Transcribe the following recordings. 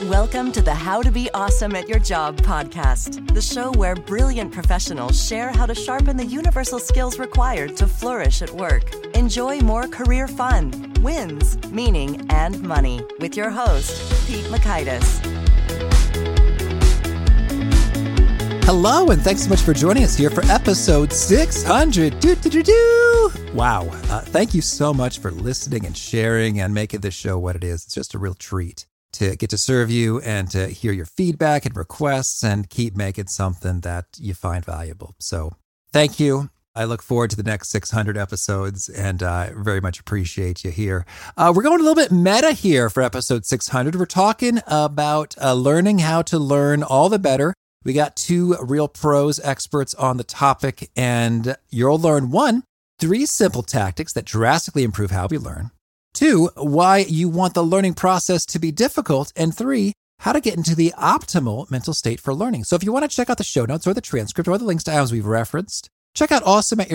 Welcome to the How to Be Awesome at Your Job podcast, the show where brilliant professionals share how to sharpen the universal skills required to flourish at work. Enjoy more career fun, wins, meaning, and money with your host, Pete Mockaitis. Hello, and thanks so much for joining us here for episode 600. Wow. Thank you so much for listening and sharing and making this show what it is. It's just a real treat to get to serve you and to hear your feedback and requests and keep making something that you find valuable. So thank you. I look forward to the next 600 episodes and I very much appreciate you here. We're going a little bit meta here for episode 600. We're talking about learning how to learn all the better. We got two real pros experts on the topic, and you'll learn 1, 3 simple tactics that drastically improve how we learn. 2, why you want the learning process to be difficult. And 3, how to get into the optimal mental state for learning. So if you want to check out the show notes or the transcript or the links to items we've referenced, check out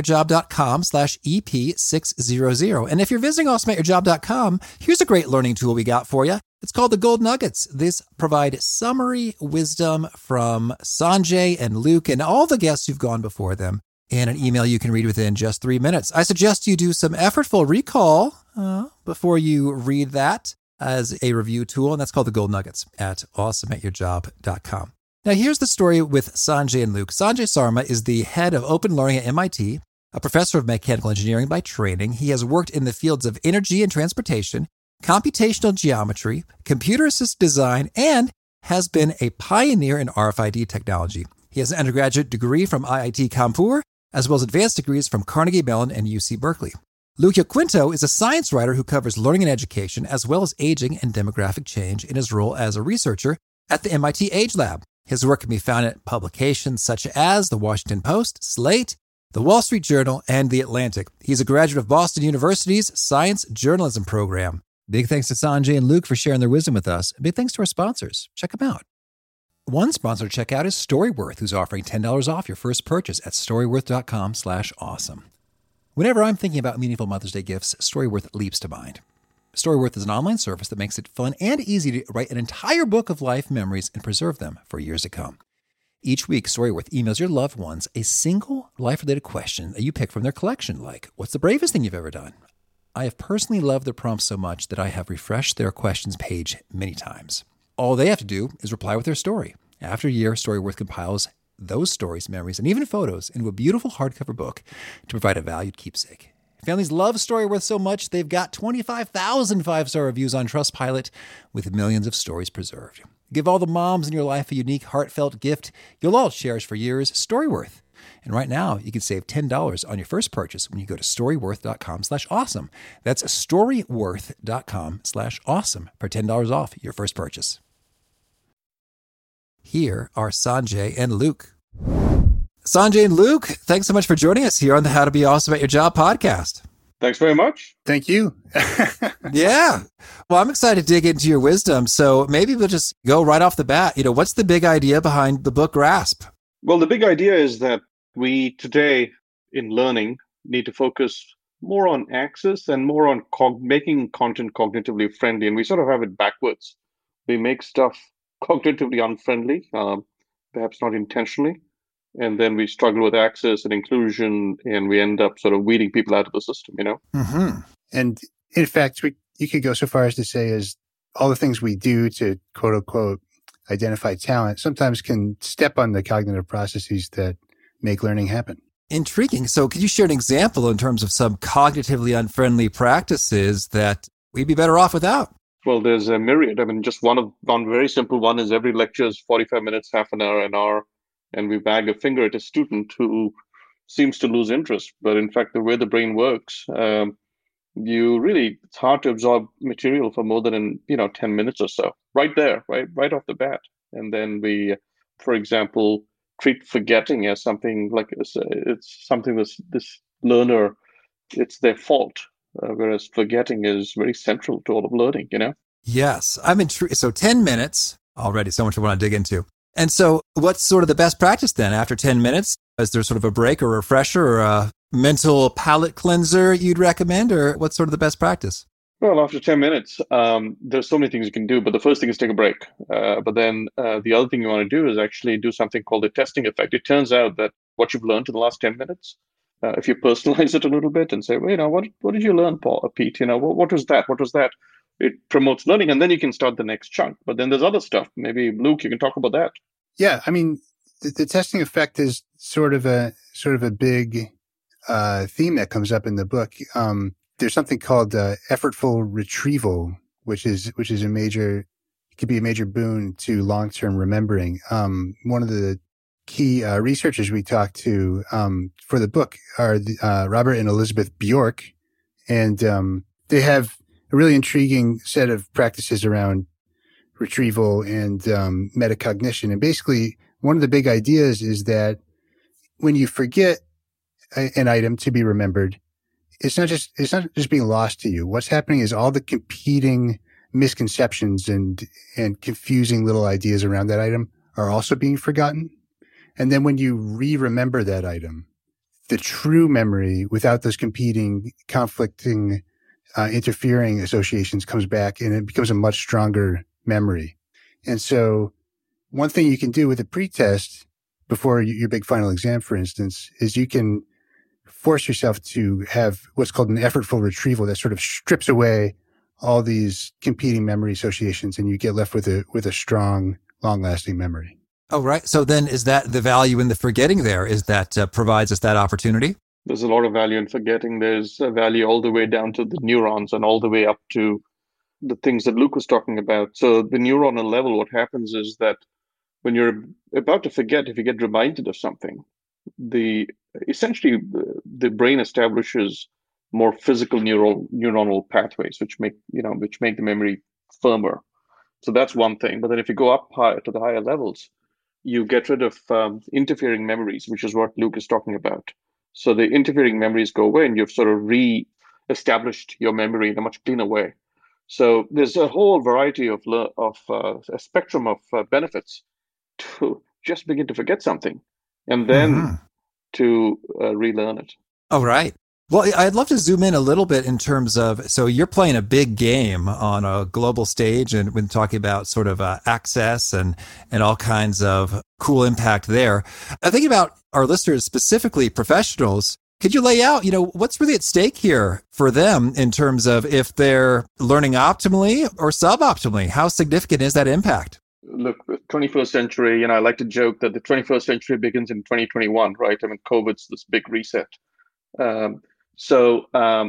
awesomeatyourjob.com/EP600. And if you're visiting awesomeatyourjob.com, here's a great learning tool we got for you. It's called the Gold Nuggets. This provides summary wisdom from Sanjay and Luke and all the guests who've gone before them in an email you can read within just 3 minutes. I suggest you do some effortful recall before you read that as a review tool, and that's called the Gold Nuggets at awesomeatyourjob.com. Now, here's the story with Sanjay and Luke. Sanjay Sarma is the head of open learning at MIT, a professor of mechanical engineering by training. He has worked in the fields of energy and transportation, computational geometry, computer-assisted design, and has been a pioneer in RFID technology. He has an undergraduate degree from IIT Kanpur, as well as advanced degrees from Carnegie Mellon and UC Berkeley. Luke Quinto is a science writer who covers learning and education, as well as aging and demographic change in his role as a researcher at the MIT Age Lab. His work can be found at publications such as The Washington Post, Slate, The Wall Street Journal, and The Atlantic. He's a graduate of Boston University's Science Journalism program. Big thanks to Sanjay and Luke for sharing their wisdom with us. Big thanks to our sponsors. Check them out. One sponsor to check out is Storyworth, who's offering $10 off your first purchase at storyworth.com/awesome. Whenever I'm thinking about meaningful Mother's Day gifts, Storyworth leaps to mind. Storyworth is an online service that makes it fun and easy to write an entire book of life memories and preserve them for years to come. Each week, Storyworth emails your loved ones a single life-related question that you pick from their collection, like, what's the bravest thing you've ever done? I have personally loved their prompts so much that I have refreshed their questions page many times. All they have to do is reply with their story. After a year, Storyworth compiles those stories, memories, and even photos into a beautiful hardcover book to provide a valued keepsake. Families love Storyworth so much, they've got 25,000 5-star reviews on Trustpilot with millions of stories preserved. Give all the moms in your life a unique, heartfelt gift you'll all cherish for years, Storyworth. And right now, you can save $10 on your first purchase when you go to storyworth.com/awesome. That's storyworth.com/awesome for $10 off your first purchase. Here are Sanjay and Luke. Sanjay and Luke, thanks so much for joining us here on the How to Be Awesome at Your Job podcast. Thanks very much. Thank you. Yeah. Well, I'm excited to dig into your wisdom. So maybe we'll just go right off the bat. What's the big idea behind the book Grasp? Well, the big idea is that we today in learning need to focus more on access and more on making content cognitively friendly. And we sort of have it backwards. We make stuff cognitively unfriendly, perhaps not intentionally. And then we struggle with access and inclusion, and we end up sort of weeding people out of the system, Mm-hmm. And in fact, you could go so far as to say is all the things we do to quote unquote identify talent sometimes can step on the cognitive processes that make learning happen. Intriguing. So could you share an example in terms of some cognitively unfriendly practices that we'd be better off without? Well, there's a myriad. I mean, just one very simple one is every lecture is 45 minutes, half an hour, and we wag a finger at a student who seems to lose interest. But in fact, the way the brain works, it's hard to absorb material for more than 10 minutes or so. Right there, right off the bat. And then we, for example, treat forgetting as something like it's something this learner, it's their fault. Whereas forgetting is very central to all of learning, Yes, I'm intrigued. So 10 minutes already, so much I want to dig into. And so what's sort of the best practice then after 10 minutes? Is there sort of a break or a refresher or a mental palate cleanser you'd recommend, or what's sort of the best practice? Well, after 10 minutes, there's so many things you can do, but the first thing is take a break. But then the other thing you want to do is actually do something called the testing effect. It turns out that what you've learned in the last 10 minutes, if you personalize it a little bit and say, well, what did you learn, Paul, Pete? What was that? What was that? It promotes learning, and then you can start the next chunk. But then there's other stuff. Maybe Luke, you can talk about that. Yeah, I mean, the testing effect is sort of a big theme that comes up in the book. There's something called effortful retrieval, which is a major, it could be a major boon to long-term remembering. One of the key researchers we talked to for the book are Robert and Elizabeth Bjork, and they have a really intriguing set of practices around retrieval and metacognition. And basically, one of the big ideas is that when you forget an item to be remembered, it's not just being lost to you. What's happening is all the competing misconceptions and confusing little ideas around that item are also being forgotten. And then when you re-remember that item, the true memory without those competing, conflicting, interfering associations comes back, and it becomes a much stronger memory. And so one thing you can do with a pretest before your big final exam, for instance, is you can force yourself to have what's called an effortful retrieval that sort of strips away all these competing memory associations, and you get left with a strong, long-lasting memory. Oh, right. So then is that the value in the forgetting there? Is that provides us that opportunity? There's a lot of value in forgetting. There's a value all the way down to the neurons and all the way up to the things that Luke was talking about. So the neuronal level, what happens is that when you're about to forget, if you get reminded of something, essentially the brain establishes more physical neuronal pathways, which make the memory firmer. So that's one thing. But then if you go up higher to the higher levels, you get rid of interfering memories, which is what Luke is talking about. So the interfering memories go away, and you've sort of re-established your memory in a much cleaner way. So there's a whole variety of a spectrum of benefits to just begin to forget something, and then to relearn it. Oh, right. Well, I'd love to zoom in a little bit in terms of, so you're playing a big game on a global stage, and when talking about sort of access and all kinds of cool impact there. I'm thinking about our listeners, specifically professionals. Could you lay out, what's really at stake here for them in terms of if they're learning optimally or suboptimally? How significant is that impact? Look, the 21st century, I like to joke that the 21st century begins in 2021, right? I mean, COVID's this big reset. So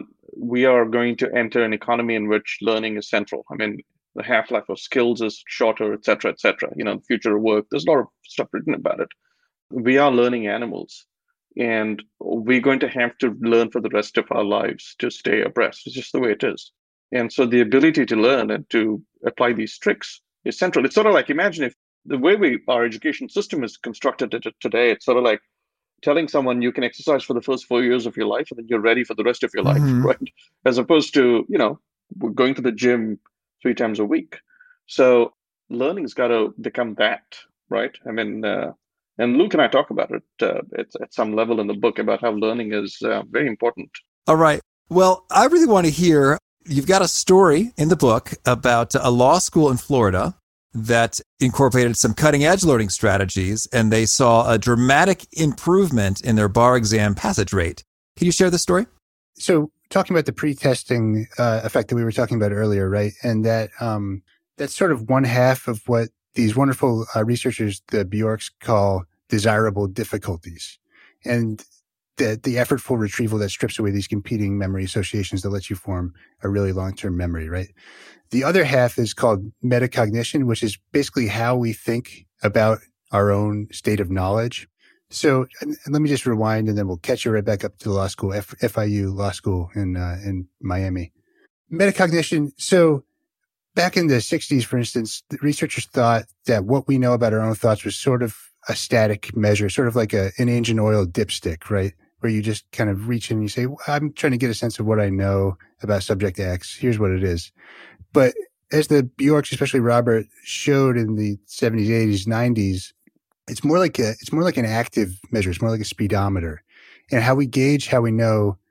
we are going to enter an economy in which learning is central. I mean, the half-life of skills is shorter, et cetera, et cetera. The future of work, there's a lot of stuff written about it. We are learning animals, and we're going to have to learn for the rest of our lives to stay abreast. It's just the way it is. And so the ability to learn and to apply these tricks is central. It's sort of like, imagine if the way our education system is constructed today, it's sort of like telling someone you can exercise for the first 4 years of your life and then you're ready for the rest of your life, right? As opposed to, going to the gym 3 times a week. So learning's got to become that, right? I mean, and Luke and I talk about it at some level in the book about how learning is very important. All right. Well, I really want to hear, you've got a story in the book about a law school in Florida that incorporated some cutting-edge learning strategies, and they saw a dramatic improvement in their bar exam passage rate. Can you share the story? So talking about the pre-testing effect that we were talking about earlier, right? And that that's sort of one half of what these wonderful researchers, the Bjorks, call desirable difficulties. And the effortful retrieval that strips away these competing memory associations that lets you form a really long-term memory, right? The other half is called metacognition, which is basically how we think about our own state of knowledge. So let me just rewind, and then we'll catch you right back up to the law school, FIU Law School in Miami. Metacognition. So back in the 60s, for instance, the researchers thought that what we know about our own thoughts was sort of a static measure, sort of like an engine oil dipstick, right? Where you just kind of reach in and you say, well, I'm trying to get a sense of what I know about subject X. Here's what it is. But as the Bjorks, especially Robert, showed in the 70s, 80s, 90s, it's more like an active measure. It's more like a speedometer. And how we gauge how we know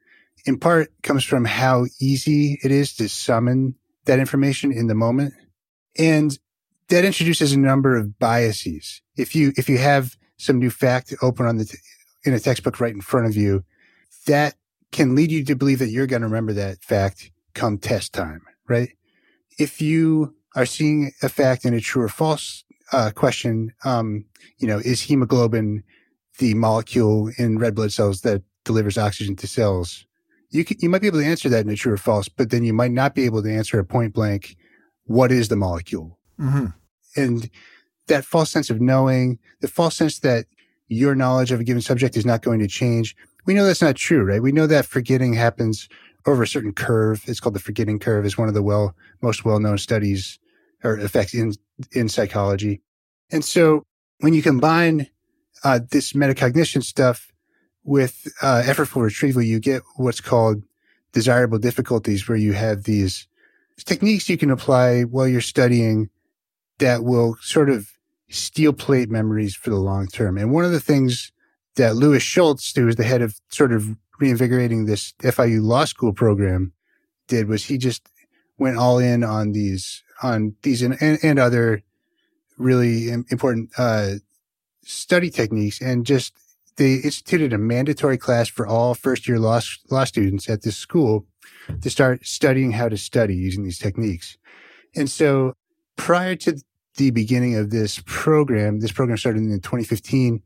in part comes from how easy it is to summon that information in the moment. And that introduces a number of biases. If you have some new fact open on in a textbook right in front of you, that can lead you to believe that you're going to remember that fact come test time, right? If you are seeing a fact in a true or false question, is hemoglobin the molecule in red blood cells that delivers oxygen to cells? You might be able to answer that in a true or false, but then you might not be able to answer a point blank, what is the molecule? Mm-hmm. And that false sense of knowing, the false sense that your knowledge of a given subject is not going to change. We know that's not true, right? We know that forgetting happens over a certain curve. It's called the forgetting curve. It's one of the most well-known studies or effects in psychology. And so when you combine this metacognition stuff with effortful retrieval, you get what's called desirable difficulties, where you have these techniques you can apply while you're studying that will sort of steel plate memories for the long term. And one of the things that Louis Schultz, who was the head of sort of reinvigorating this FIU law school program, did was he just went all in on these and other really important study techniques, and just they instituted a mandatory class for all first-year law students at this school to start studying how to study using these techniques. And so prior to the beginning of this program started in 2015,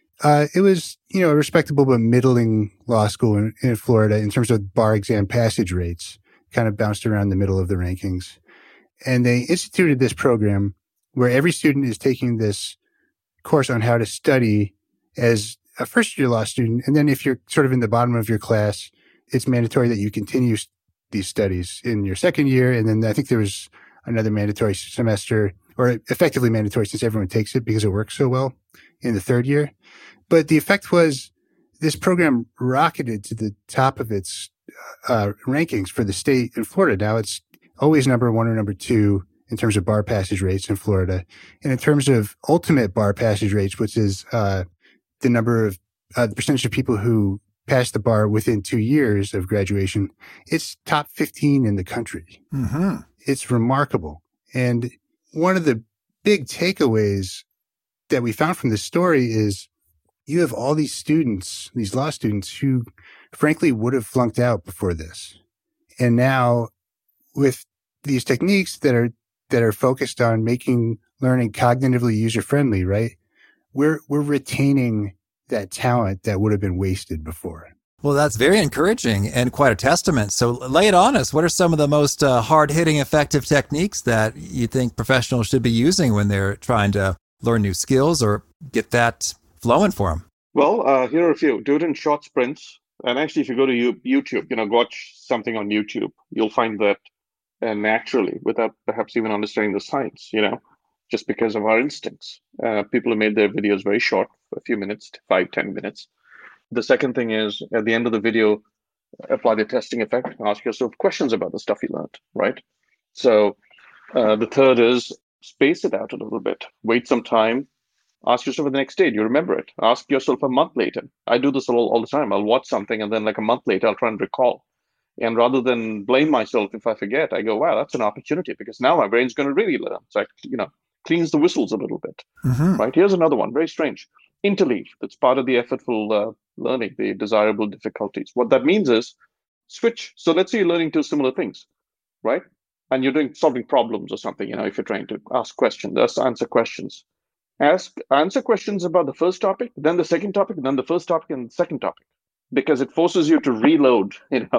it was, a respectable but middling law school in Florida in terms of bar exam passage rates, kind of bounced around the middle of the rankings. And they instituted this program where every student is taking this course on how to study as a first-year law student. And then if you're sort of in the bottom of your class, it's mandatory that you continue these studies in your second year. And then I think there was another mandatory semester, or effectively mandatory since everyone takes it because it works so well, in the third year. But the effect was this program rocketed to the top of its rankings for the state in Florida. Now it's always number one or number two in terms of bar passage rates in Florida. And in terms of ultimate bar passage rates, which is the number of the percentage of people who pass the bar within 2 years of graduation, it's top 15 in the country. Mm-hmm. It's remarkable. And one of the big takeaways that we found from this story is you have all these students, these law students, who frankly would have flunked out before this. And now with these techniques that are focused on making learning cognitively user-friendly, right? We're retaining that talent that would have been wasted before. Well, that's very encouraging and quite a testament. So lay it on us. What are some of the most hard-hitting, effective techniques that you think professionals should be using when they're trying to learn new skills or get that flowing for them? Well, here are a few. Do it in short sprints. And actually, if you go to YouTube, watch something on YouTube, you'll find that naturally, without perhaps even understanding the science, just because of our instincts. People have made their videos very short, a few minutes, 5-10 minutes. The second thing is, at the end of the video, apply the testing effect. Ask yourself questions about the stuff you learned, right? So the third is space it out a little bit. Wait some time. Ask yourself the next day, do you remember it? Ask yourself a month later. I do this all the time. I'll watch something, and then like a month later, I'll try and recall. And rather than blame myself if I forget, I go, wow, that's an opportunity, because now my brain's going to really learn. So, cleans the whistles a little bit, Mm-hmm. right? Here's another one, very strange. Interleave. That's part of the effortful learning, the desirable difficulties. What that means is switch. So let's say you're learning two similar things, right? And you're solving problems or something, if you're trying to ask questions, answer questions. Answer questions about the first topic, then the second topic, then the first topic, and the second topic, because it forces you to reload.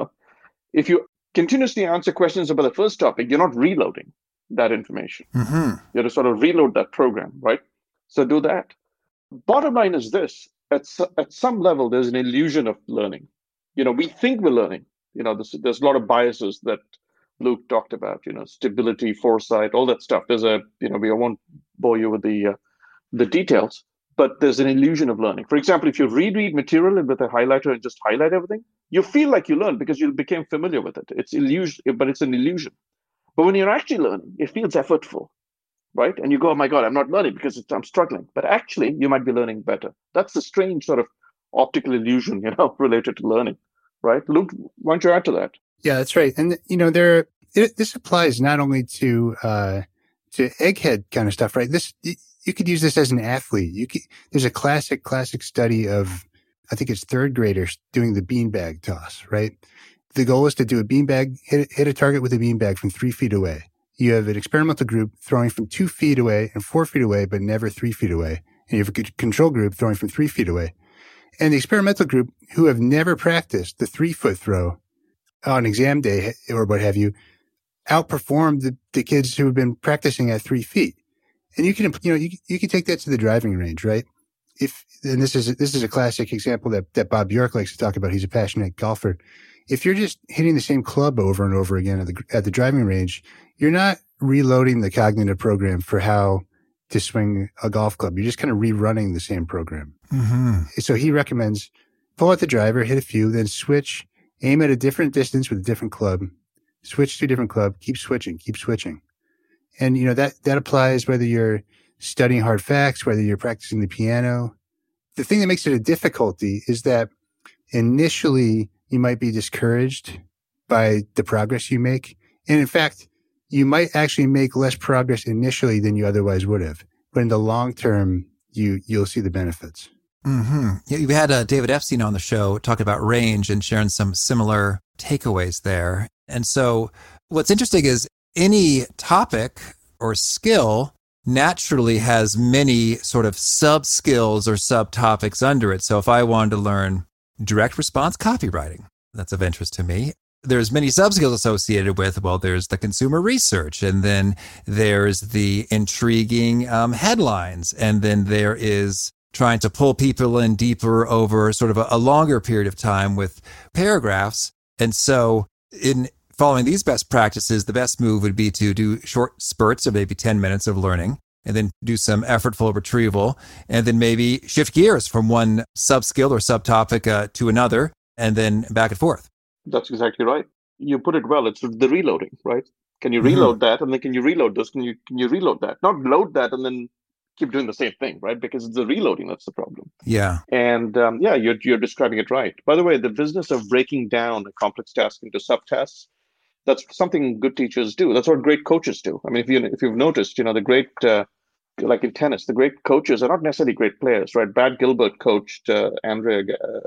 If you continuously answer questions about the first topic, you're not reloading that information. Mm-hmm. You have to sort of reload that program, right? So do that. Bottom line is this: at some level, there's an illusion of learning. We think we're learning. There's a lot of biases that Luke talked about. Stability, foresight, all that stuff. There's we won't bore you with the details, but there's an illusion of learning. For example, if you reread material with a highlighter and just highlight everything, you feel like you learned because you became familiar with it. It's illusion, but it's an illusion. But when you're actually learning, it feels effortful, right? And you go, oh my God, I'm not learning because I'm struggling. But actually, you might be learning better. That's the strange sort of optical illusion, related to learning. right? Luke, why don't you add to that? Yeah, that's right. And, this applies not only to egghead kind of stuff, right? You could use this as an athlete. There's a classic study of, I think it's third graders doing the beanbag toss, right? The goal is to do a beanbag, hit a target with a beanbag from 3 feet away. You have an experimental group throwing from 2 feet away and 4 feet away, but never 3 feet away. And you have a control group throwing from 3 feet away. And the experimental group, who have never practiced the 3-foot throw on exam day or what have you, outperformed the kids who have been practicing at 3 feet. And you can take that to the driving range, right? And this is a classic example that Bob Bjork likes to talk about. He's a passionate golfer. If you're just hitting the same club over and over again at the driving range, you're not reloading the cognitive program for how to swing a golf club. You're just kind of rerunning the same program. Mm-hmm. So he recommends pull out the driver, hit a few, then switch, aim at a different distance with a different club, switch to a different club, keep switching. And, that applies whether you're studying hard facts, whether you're practicing the piano. The thing that makes it a difficulty is that initially you might be discouraged by the progress you make. And in fact, you might actually make less progress initially than you otherwise would have. But in the long term, you'll see the benefits. Mm-hmm. Yeah, you had David Epstein on the show talking about range and sharing some similar takeaways there. And so what's interesting is any topic or skill naturally has many sort of sub-skills or subtopics under it. So if I wanted to learn direct response copywriting, that's of interest to me. There's many sub-skills associated with, well, there's the consumer research, and then there's the intriguing headlines, and then there is trying to pull people in deeper over sort of a longer period of time with paragraphs. And so in following these best practices, the best move would be to do short spurts of maybe 10 minutes of learning, and then do some effortful retrieval, and then maybe shift gears from one sub-skill or subtopic to another, and then back and forth. That's exactly right. You put it well. It's the reloading, right? Can you reload that, and then can you reload this? Can you reload that? Not load that and then keep doing the same thing, right? Because it's the reloading that's the problem. Yeah. And you're describing it right. By the way, the business of breaking down a complex task into subtasks, that's something good teachers do. That's what great coaches do. I mean, if you've noticed, the great like in tennis, the great coaches are not necessarily great players, right? Brad Gilbert coached Andrea,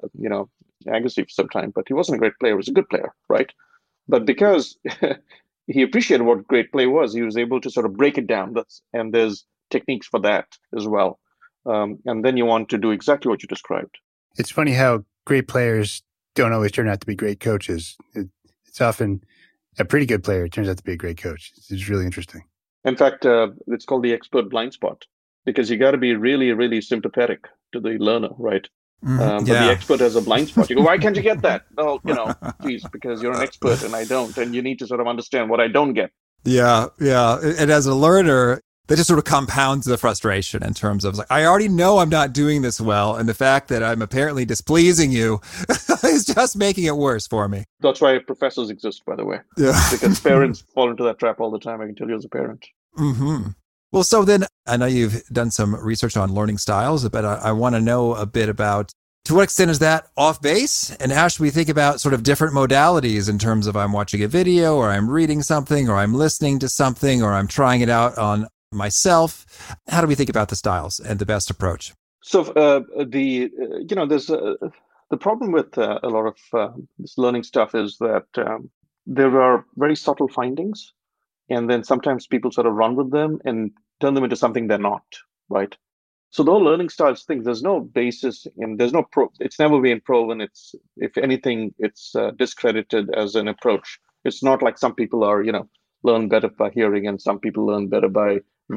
Agassi for some time, but he wasn't a great player. He was a good player, right? But because he appreciated what great play was, he was able to sort of break it down. And there's techniques for that as well. And then you want to do exactly what you described. It's funny how great players don't always turn out to be great coaches. It's often a pretty good player turns out to be a great coach. It's really interesting. In fact, it's called the expert blind spot, because you got to be really, really sympathetic to the learner, right? But the expert has a blind spot. You go, why can't you get that? Well, geez, because you're an expert and I don't, and you need to sort of understand what I don't get. Yeah. And as a learner, that just sort of compounds the frustration in terms of I already know I'm not doing this well, and the fact that I'm apparently displeasing you is just making it worse for me. That's why professors exist, by the way. Yeah. Because parents fall into that trap all the time, I can tell you as a parent. Mm-hmm. Well, so then I know you've done some research on learning styles, but I want to know a bit about, to what extent is that off base, and how should we think about sort of different modalities in terms of I'm watching a video, or I'm reading something, or I'm listening to something, or I'm trying it out on myself? How do we think about the styles and the best approach? So there's the problem with a lot of this learning stuff is that there are very subtle findings, and then sometimes people sort of run with them and turn them into something they're not, right? So the whole learning styles thing, there's no basis in, there's no it's never been proven. It's, if anything, it's discredited as an approach. It's not like some people are, learn better by hearing and some people learn better by,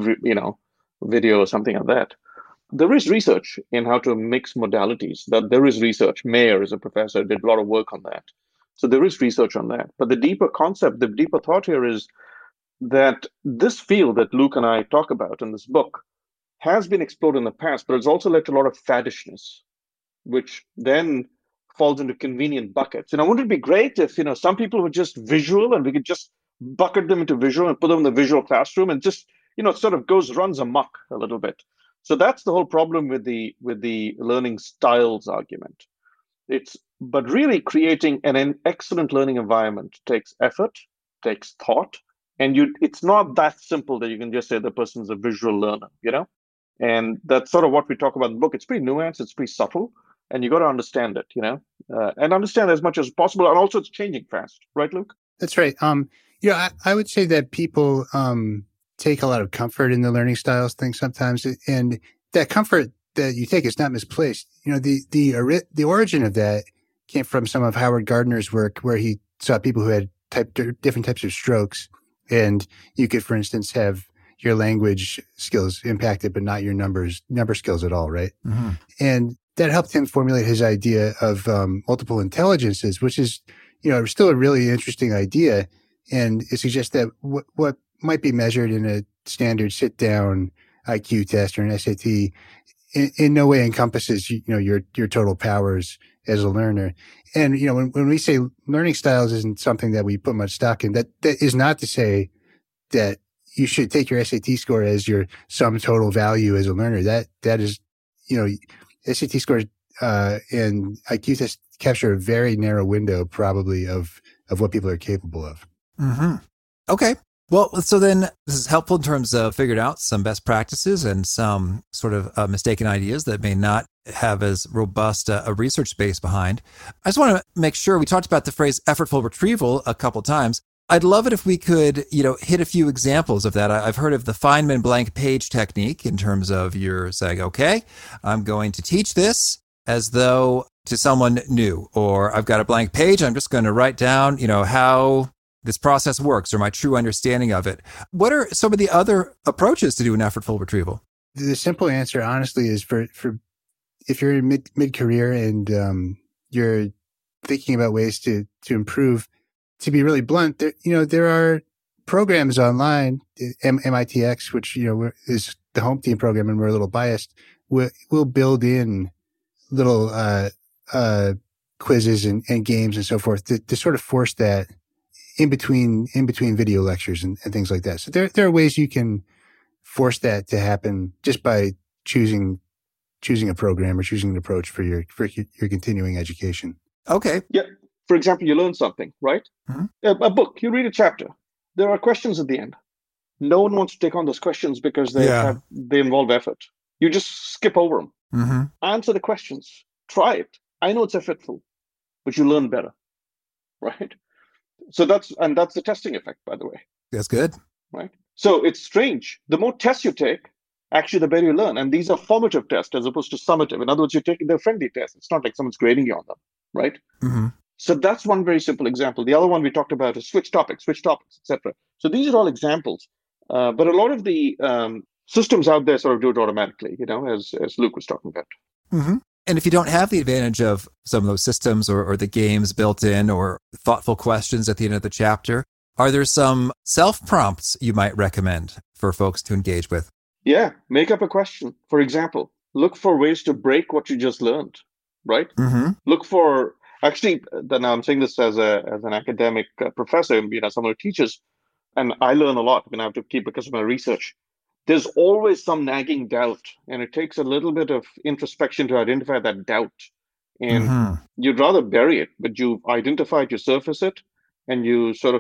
video or something like that. There is research in how to mix modalities. That there is research. Mayer is a professor, did a lot of work on that. So there is research on that. But the deeper concept, the deeper thought here is that this field that Luke and I talk about in this book has been explored in the past, but it's also led to a lot of faddishness, which then falls into convenient buckets. Wouldn't it be great if, some people were just visual and we could just bucket them into visual and put them in the visual classroom and just, it sort of runs amok a little bit. So that's the whole problem with the learning styles argument. It's But really creating an excellent learning environment takes effort, takes thought, and it's not that simple that you can just say the person's a visual learner, And that's sort of what we talk about in the book. It's pretty nuanced, it's pretty subtle, and you got to understand it, and understand as much as possible. And also, it's changing fast, right, Luke? That's right. I would say that people take a lot of comfort in the learning styles thing sometimes, and that comfort that you take is not misplaced. The origin of that came from some of Howard Gardner's work, where he saw people who had different types of strokes, and you could, for instance, have your language skills impacted, but not your number skills at all, right? Mm-hmm. And that helped him formulate his idea of multiple intelligences, which is, still a really interesting idea. And it suggests that what might be measured in a standard sit-down IQ test or an SAT in no way encompasses, your total powers as a learner. And, when we say learning styles isn't something that we put much stock in, that is not to say that you should take your SAT score as your sum total value as a learner. That is, SAT scores and IQ tests capture a very narrow window probably of what people are capable of. Mm-hmm. Okay. Well, so then this is helpful in terms of figuring out some best practices and some sort of mistaken ideas that may not have as robust a research base behind. I just want to make sure we talked about the phrase effortful retrieval a couple times. I'd love it if we could, hit a few examples of that. I've heard of the Feynman blank page technique in terms of you're saying, okay, I'm going to teach this as though to someone new, or I've got a blank page. I'm just going to write down, how this process works or my true understanding of it. What are some of the other approaches to do an effortful retrieval? The simple answer, honestly, is for if you're in mid-career and you're thinking about ways to improve, to be really blunt, there are programs online, MITx, which, is the home team program, and we're a little biased. We'll build in little quizzes and games and so forth to sort of force that in between video lectures and things like that. So there are ways you can force that to happen just by choosing a program or choosing an approach for your continuing education. Okay. Yeah. For example, you learn something, right? Mm-hmm. A book, you read a chapter. There are questions at the end. No one wants to take on those questions because they involve effort. You just skip over them. Mm-hmm. Answer the questions. Try it. I know it's effortful, but you learn better, right? So that's the testing effect, by the way. That's good. Right? So it's strange. The more tests you take, actually, the better you learn. And these are formative tests as opposed to summative. In other words, you're taking the friendly test. It's not like someone's grading you on them, right? Mm-hmm. So that's one very simple example. The other one we talked about is switch topics, etc. So these are all examples. But a lot of the systems out there sort of do it automatically, as Luke was talking about. Mm-hmm. And if you don't have the advantage of some of those systems or the games built in or thoughtful questions at the end of the chapter, are there some self-prompts you might recommend for folks to engage with? Yeah, make up a question. For example, look for ways to break what you just learned, right? Mm-hmm. Look for, actually, now I'm saying this as an academic professor, someone who teaches, and I learn a lot. I have to keep because of my research. There's always some nagging doubt, and it takes a little bit of introspection to identify that doubt. And you'd rather bury it, but you've identified, you surface it, and you sort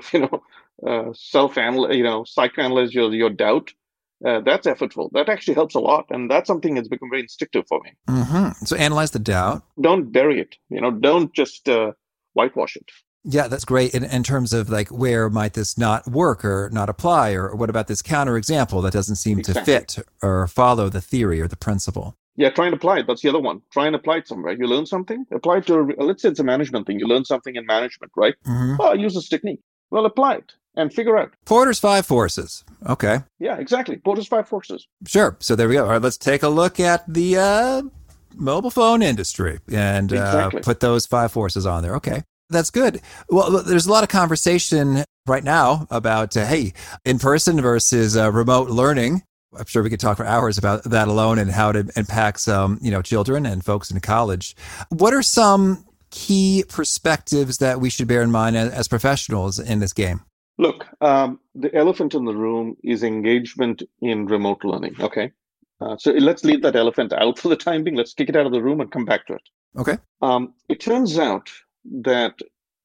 of, self-analyze, psychoanalyze your doubt. That's effortful. That actually helps a lot, and that's something that's become very instinctive for me. Mm-hmm. So analyze the doubt. Don't bury it. Don't just whitewash it. Yeah, that's great. In terms of where might this not work or not apply, or what about this counterexample that doesn't seem to fit or follow the theory or the principle? Yeah, try and apply it. That's the other one. Try and apply it somewhere. You learn something, apply it to, let's say it's a management thing. You learn something in management, right? Mm-hmm. Oh, I use this technique. Well, apply it and figure out. Porter's 5 forces. Okay. Yeah, exactly. Porter's 5 forces. Sure. So there we go. All right, let's take a look at the mobile phone industry and put those 5 forces on there. Okay. That's good. Well, there's a lot of conversation right now about, in person versus remote learning. I'm sure we could talk for hours about that alone and how it impacts, children and folks in college. What are some key perspectives that we should bear in mind as professionals in this game? Look, the elephant in the room is engagement in remote learning. Okay. So let's leave that elephant out for the time being. Let's kick it out of the room and come back to it. Okay. It turns out that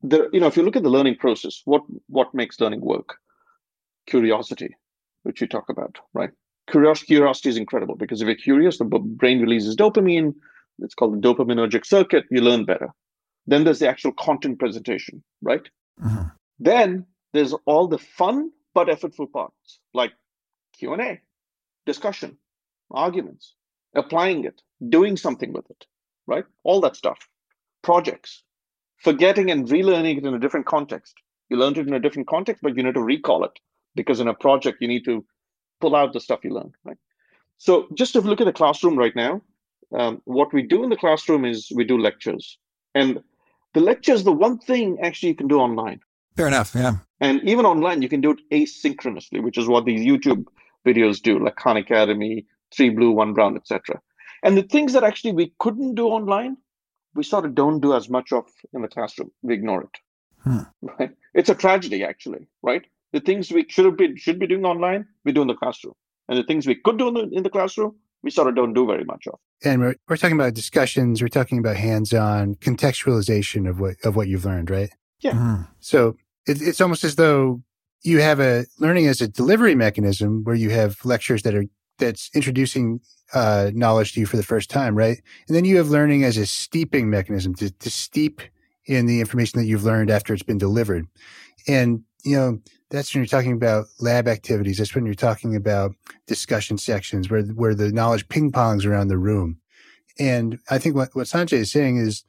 if you look at the learning process, what makes learning work? Curiosity, which you talk about, right? Curiosity is incredible because if you're curious, the brain releases dopamine. It's called the dopaminergic circuit. You learn better. Then there's the actual content presentation, right? Mm-hmm. Then there's all the fun but effortful parts like Q&A, discussion, arguments, applying it, doing something with it, right? All that stuff. Projects, forgetting and relearning it in a different context. You learned it in a different context, but you need to recall it because in a project, you need to pull out the stuff you learned, right? So just to look at the classroom right now, what we do in the classroom is we do lectures. And the lecture is the one thing actually you can do online. Fair enough, yeah. And even online, you can do it asynchronously, which is what these YouTube videos do, like Khan Academy, 3 Blue, 1 Brown, etc. And the things that actually we couldn't do online, we sort of don't do as much of in the classroom. We ignore it. Right? It's a tragedy, actually, right? The things we should be doing online, we do in the classroom. And the things we could do in the classroom, we sort of don't do very much of. And we're talking about discussions. We're talking about hands-on contextualization of what you've learned, right? Yeah. Mm-hmm. So it's almost as though you have a learning as a delivery mechanism where you have lectures that's introducing knowledge to you for the first time, right? And then you have learning as a steeping mechanism to steep in the information that you've learned after it's been delivered. And, that's when you're talking about lab activities. That's when you're talking about discussion sections where the knowledge ping-pongs around the room. And I think what Sanjay is saying is,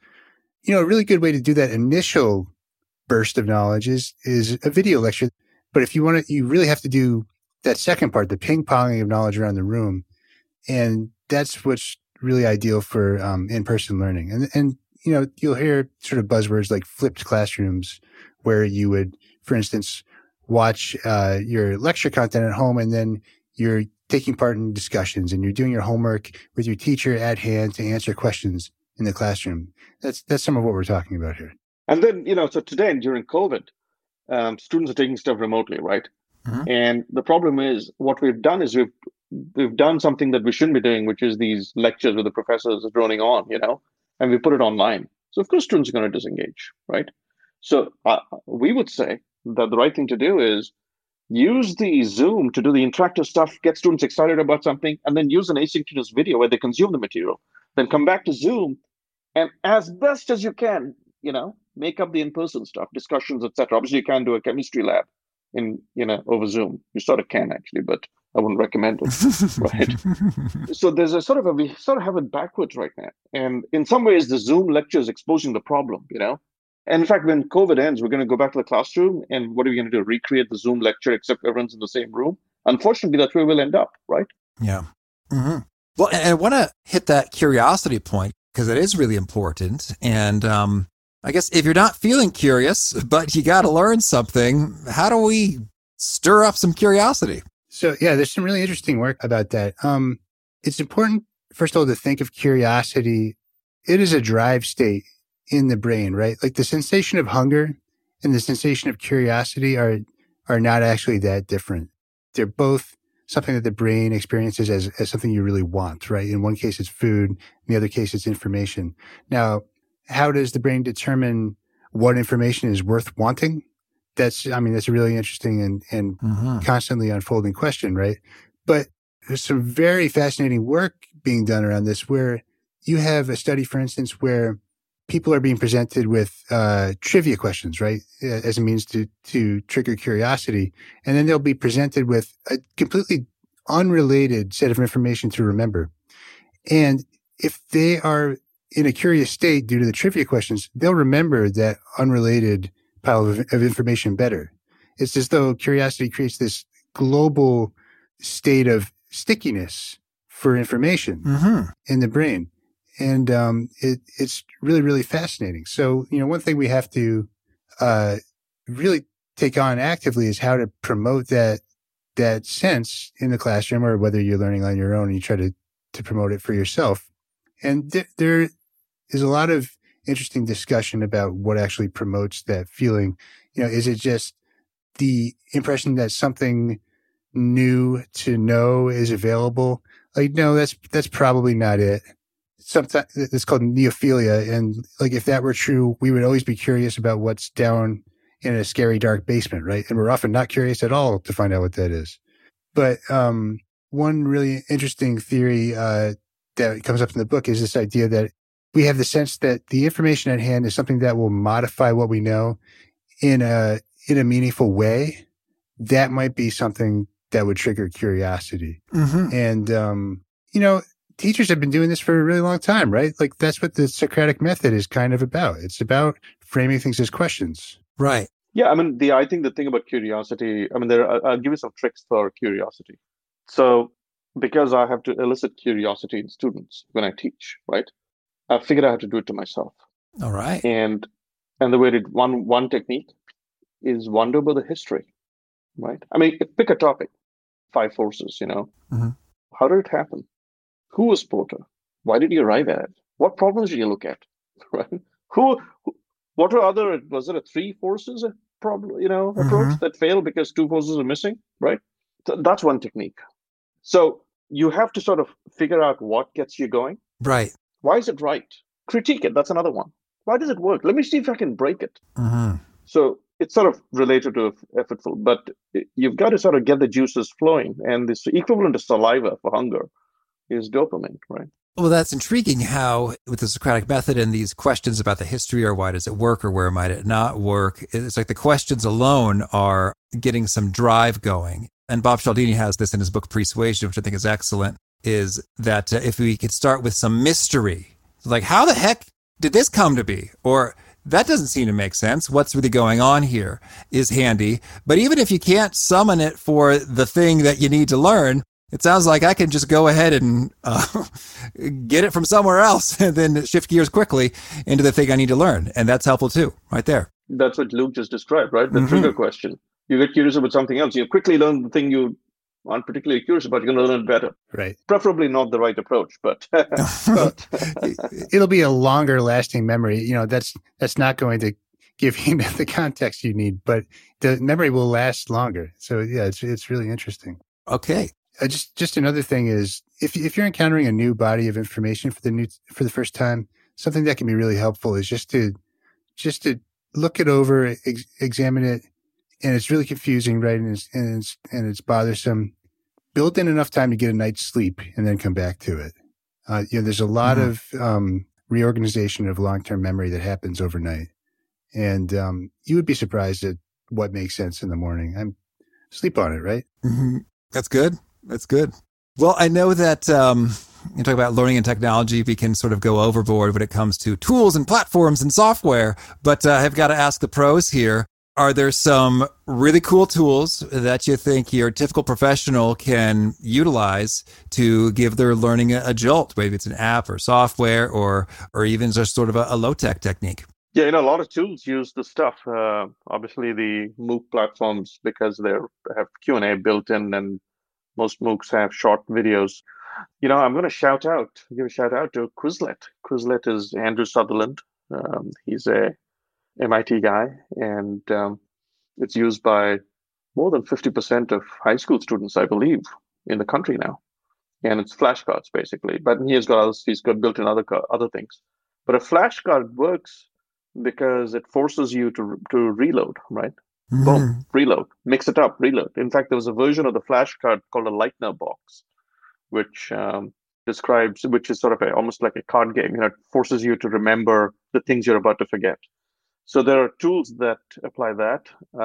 a really good way to do that initial burst of knowledge is a video lecture. But if you want to, you really have to do that second part, the ping-ponging of knowledge around the room. And that's what's really ideal for in-person learning. And you'll hear sort of buzzwords like flipped classrooms, where you would, for instance, watch your lecture content at home, and then you're taking part in discussions and you're doing your homework with your teacher at hand to answer questions in the classroom. That's some of what we're talking about here. And then, so today during COVID, students are taking stuff remotely, right? Mm-hmm. And the problem is what we've done is we've done something that we shouldn't be doing, which is these lectures with the professors droning on, and we put it online. So of course students are going to disengage, right? So we would say that the right thing to do is use the Zoom to do the interactive stuff, get students excited about something, and then use an asynchronous video where they consume the material. Then come back to Zoom, and as best as you can, make up the in-person stuff, discussions, etc. Obviously, you can't do a chemistry lab over Zoom. You sort of can actually, but I wouldn't recommend it, right? So there's we sort of have it backwards right now. And in some ways, the Zoom lecture is exposing the problem, And in fact, when COVID ends, we're going to go back to the classroom. And what are we going to do? Recreate the Zoom lecture, except everyone's in the same room? Unfortunately, that's where we'll end up, right? Yeah. Mm-hmm. Well, and I want to hit that curiosity point because it is really important. And I guess if you're not feeling curious, but you got to learn something, how do we stir up some curiosity? So, yeah, there's some really interesting work about that. It's important, first of all, to think of curiosity. It is a drive state in the brain, right? Like the sensation of hunger and the sensation of curiosity are not actually that different. They're both something that the brain experiences as something you really want, right? In one case, it's food. In the other case, it's information. Now, how does the brain determine what information is worth wanting? That's a really interesting and mm-hmm. constantly unfolding question, right? But there's some very fascinating work being done around this where you have a study, for instance, where people are being presented with trivia questions, right, as a means to trigger curiosity. And then they'll be presented with a completely unrelated set of information to remember. And if they are in a curious state due to the trivia questions, they'll remember that unrelated pile of information better. It's as though curiosity creates this global state of stickiness for information mm-hmm. in the brain. And it's really, really fascinating. So, one thing we have to really take on actively is how to promote that sense in the classroom, or whether you're learning on your own and you try to promote it for yourself. And there is a lot of interesting discussion about what actually promotes that feeling. Is it just the impression that something new to know is available? Like, no, that's probably not it. sometimes it's called neophilia. And like, if that were true, we would always be curious about what's down in a scary, dark basement, right? And we're often not curious at all to find out what that is. But one really interesting theory that comes up in the book is this idea that we have the sense that the information at hand is something that will modify what we know in a meaningful way. That might be something that would trigger curiosity. Mm-hmm. And, teachers have been doing this for a really long time, right? Like, that's what the Socratic method is kind of about. It's about framing things as questions. Right. Yeah, I mean, I think the thing about curiosity, I mean, I'll give you some tricks for curiosity. So, because I have to elicit curiosity in students when I teach, right? I figured out how to do it to myself. All right. And the way to one technique is wonder about the history, right? I mean, pick a topic, 5 forces, Mm-hmm. How did it happen? Who was Porter? Why did he arrive at it? What problems did he look at? Right? What are other? Was it a 3 forces problem? Approach Mm-hmm. that failed because 2 forces are missing, right? So that's one technique. So you have to sort of figure out what gets you going. Right. Why is it right? Critique it. That's another one. Why does it work? Let me see if I can break it. Mm-hmm. So it's sort of related to effortful, but you've got to sort of get the juices flowing, and this equivalent of saliva for hunger is dopamine, right? Well, that's intriguing how with the Socratic method and these questions about the history or why does it work or where might it not work, it's like the questions alone are getting some drive going. And Bob Cialdini has this in his book Persuasion, which I think is excellent, is that if we could start with some mystery, like how the heck did this come to be? Or that doesn't seem to make sense. What's really going on here is handy. But even if you can't summon it for the thing that you need to learn, it sounds like I can just go ahead and get it from somewhere else and then shift gears quickly into the thing I need to learn. And that's helpful too, right there. That's what Luke just described, right? The trigger question. You get curious about something else. You quickly learn the thing you aren't particularly curious about. You're going to learn it better. Right. Preferably not the right approach, but it'll be a longer lasting memory. That's not going to give you the context you need, but the memory will last longer. So yeah, it's really interesting. Okay. Just another thing is if you're encountering a new body of information for the first time, something that can be really helpful is just to look it over, examine it, and it's really confusing, right? And it's bothersome. Build in enough time to get a night's sleep, and then come back to it. There's a lot of reorganization of long-term memory that happens overnight, and you would be surprised at what makes sense in the morning. Sleep on it, right? Mm-hmm. That's good. That's good. Well, I know that you talk about learning and technology. We can sort of go overboard when it comes to tools and platforms and software, but I've got to ask the pros here. Are there some really cool tools that you think your typical professional can utilize to give their learning a jolt? Maybe it's an app or software or even just sort of a low-tech technique. Yeah, a lot of tools use the stuff. Obviously, the MOOC platforms, because they have Q&A built in, and most MOOCs have short videos. I'm going to give a shout out to Quizlet. Quizlet is Andrew Sutherland. He's a MIT guy, and it's used by more than 50% of high school students, I believe, in the country now. And it's flashcards basically, but he's got built-in other things. But a flashcard works because it forces you to reload, right? Mm-hmm. Boom, reload, mix it up, reload. In fact, there was a version of the flashcard called a Lightner box, which is sort of almost like a card game. It forces you to remember the things you're about to forget. So there are tools that apply that.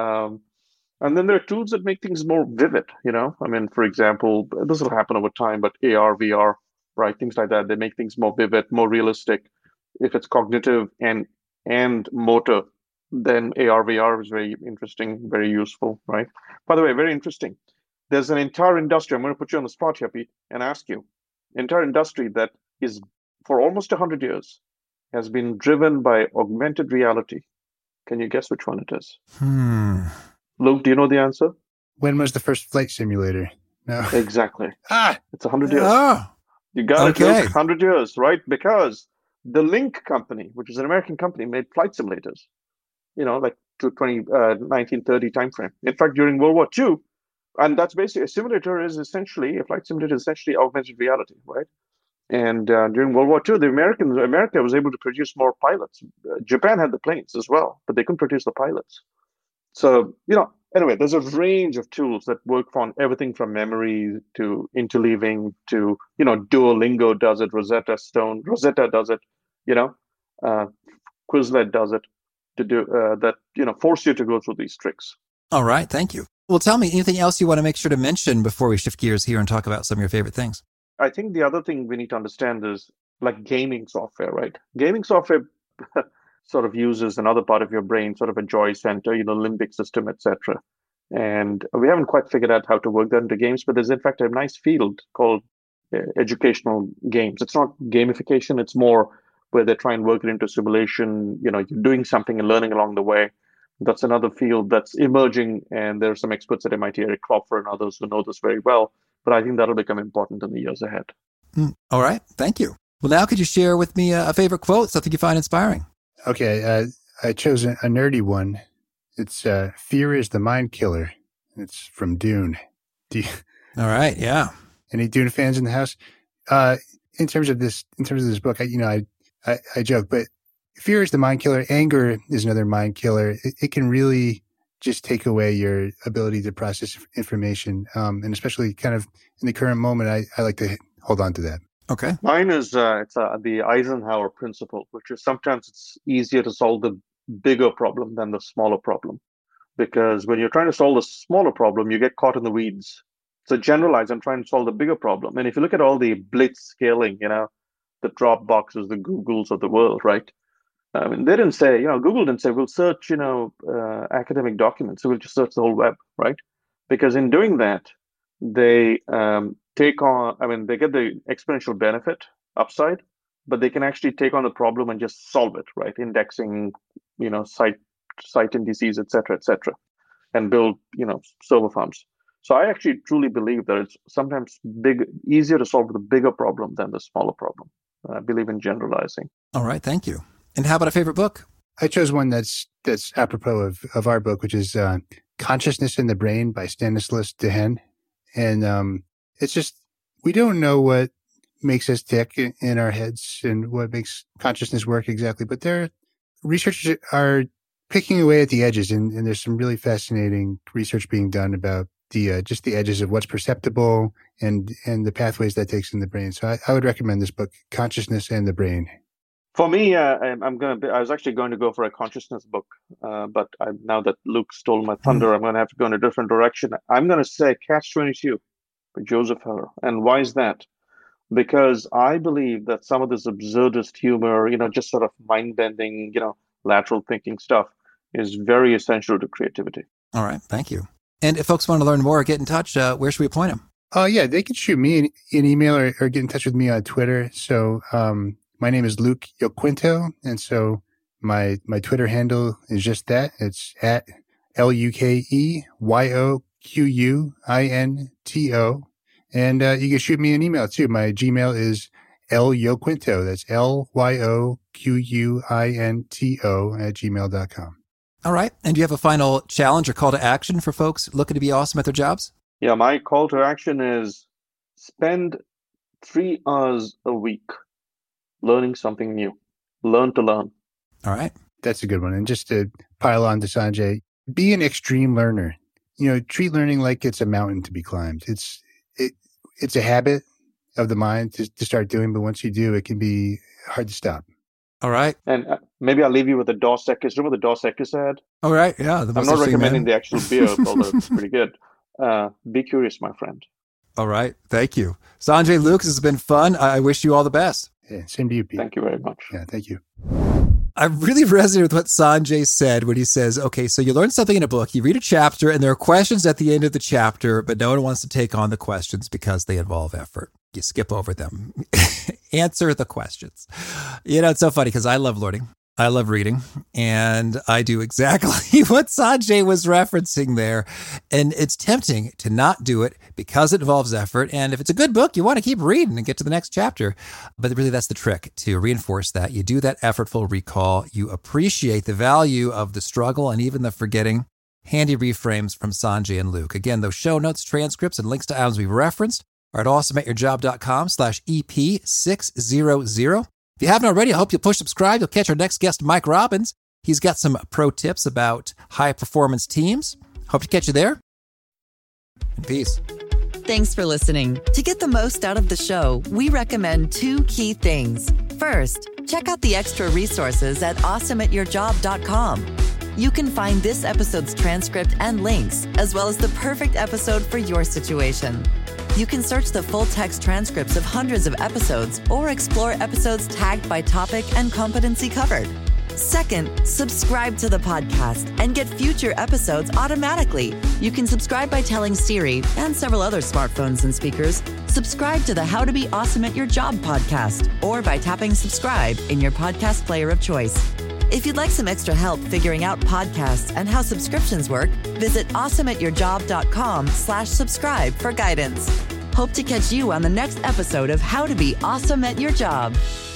And then there are tools that make things more vivid, for example, this will happen over time, but AR, VR, right? Things like that. They make things more vivid, more realistic. If it's cognitive and motor, then AR, VR is very interesting, very useful, right? By the way, very interesting. There's an entire industry, I'm going to put you on the spot here, Pete, and ask you, entire industry that is for almost 100 years has been driven by augmented reality. Can you guess which one it is? Luke, do you know the answer? When was the first flight simulator? No. Exactly. It's 100 years. Oh, you got it, Luke, 100 years, right? Because the Link company, which is an American company, made flight simulators, like to 1930 timeframe. In fact, during World War II, and that's basically a flight simulator is essentially augmented reality, right? And during World War II, America was able to produce more pilots. Japan had the planes as well, but they couldn't produce the pilots. So, anyway, there's a range of tools that work on everything from memory to interleaving to, Duolingo does it, Rosetta does it, Quizlet does it to do that, force you to go through these tricks. All right. Thank you. Well, tell me anything else you want to make sure to mention before we shift gears here and talk about some of your favorite things. I think the other thing we need to understand is like gaming software, right? Gaming software sort of uses another part of your brain, sort of a joy center, limbic system, etc. And we haven't quite figured out how to work that into games, but there's in fact a nice field called educational games. It's not gamification, it's more where they try and work it into simulation, you're doing something and learning along the way. That's another field that's emerging, and there are some experts at MIT, Eric Klopfer and others who know this very well, but I think that'll become important in the years ahead. All right, thank you. Well, now could you share with me a favorite quote, something you find inspiring? Okay, I chose a nerdy one. It's "Fear is the mind killer." It's from Dune. All right, yeah. Any Dune fans in the house? In terms of this book, I joke, but fear is the mind killer. Anger is another mind killer. It can really just take away your ability to process information, and especially kind of in the current moment, I like to hold on to that. Okay. Mine is the Eisenhower principle, which is sometimes it's easier to solve the bigger problem than the smaller problem. Because when you're trying to solve the smaller problem, you get caught in the weeds. So generalize and try and solve the bigger problem. And if you look at all the blitz scaling, the Dropboxes, the Googles of the world, right? I mean, they didn't say, Google didn't say, we'll search, academic documents. So we'll just search the whole web, right? Because in doing that, they they get the exponential benefit upside, but they can actually take on the problem and just solve it, right? Indexing, site indices, et cetera, and build, server farms. So I actually truly believe that it's sometimes easier to solve the bigger problem than the smaller problem. I believe in generalizing. All right, thank you. And how about a favorite book? I chose one that's apropos of our book, which is Consciousness in the Brain by Stanislas Dehaene. And it's just, we don't know what makes us tick in our heads and what makes consciousness work exactly, but researchers are picking away at the edges, and there's some really fascinating research being done about just the edges of what's perceptible and the pathways that takes in the brain. So I would recommend this book, Consciousness and the Brain. For me, I was actually going to go for a consciousness book, but now that Luke stole my thunder, I'm going to have to go in a different direction. I'm going to say Catch-22 by Joseph Heller. And why is that? Because I believe that some of this absurdist humor, just sort of mind-bending, lateral thinking stuff is very essential to creativity. All right, thank you. And if folks want to learn more or get in touch, where should we point them? Oh, yeah, they can shoot me an email or get in touch with me on Twitter. So my name is Luke Yoquinto, and so my Twitter handle is just that. It's at LUKEYOQUINTO. And you can shoot me an email, too. My Gmail is LYoquinto. That's LYOQUINTO@gmail.com. All right. And do you have a final challenge or call to action for folks looking to be awesome at their jobs? Yeah, my call to action is spend 3 hours a week learning something new. Learn to learn. All right. That's a good one. And just to pile on to Sanjay, be an extreme learner. Treat learning like it's a mountain to be climbed. It's a habit of the mind to start doing, but once you do, it can be hard to stop. All right. And maybe I'll leave you with the Dos Equis. Remember the Dos Equis ad? All right. Yeah. I'm not recommending the actual beer, although it's pretty good. Be curious, my friend. All right. Thank you. Sanjay, Luke, this has been fun. I wish you all the best. Yeah, same to you, Pete. Thank you very much. Yeah, thank you. I really resonated with what Sanjay said when he says, okay, so you learn something in a book, you read a chapter, and there are questions at the end of the chapter, but no one wants to take on the questions because they involve effort. You skip over them. Answer the questions. It's so funny because I love learning. I love reading, and I do exactly what Sanjay was referencing there. And it's tempting to not do it because it involves effort. And if it's a good book, you want to keep reading and get to the next chapter. But really, that's the trick, to reinforce that. You do that effortful recall. You appreciate the value of the struggle and even the forgetting. Handy reframes from Sanjay and Luke. Again, those show notes, transcripts, and links to items we've referenced are at awesomeatyourjob.com/EP600. If you haven't already, I hope you'll push subscribe. You'll catch our next guest, Mike Robbins. He's got some pro tips about high-performance teams. Hope to catch you there. And peace. Thanks for listening. To get the most out of the show, we recommend 2 key things. First, check out the extra resources at awesomeatyourjob.com. You can find this episode's transcript and links, as well as the perfect episode for your situation. You can search the full-text transcripts of hundreds of episodes or explore episodes tagged by topic and competency covered. Second, subscribe to the podcast and get future episodes automatically. You can subscribe by telling Siri and several other smartphones and speakers, subscribe to the How to Be Awesome at Your Job podcast, or by tapping subscribe in your podcast player of choice. If you'd like some extra help figuring out podcasts and how subscriptions work, visit awesomeatyourjob.com/subscribe for guidance. Hope to catch you on the next episode of How to Be Awesome at Your Job.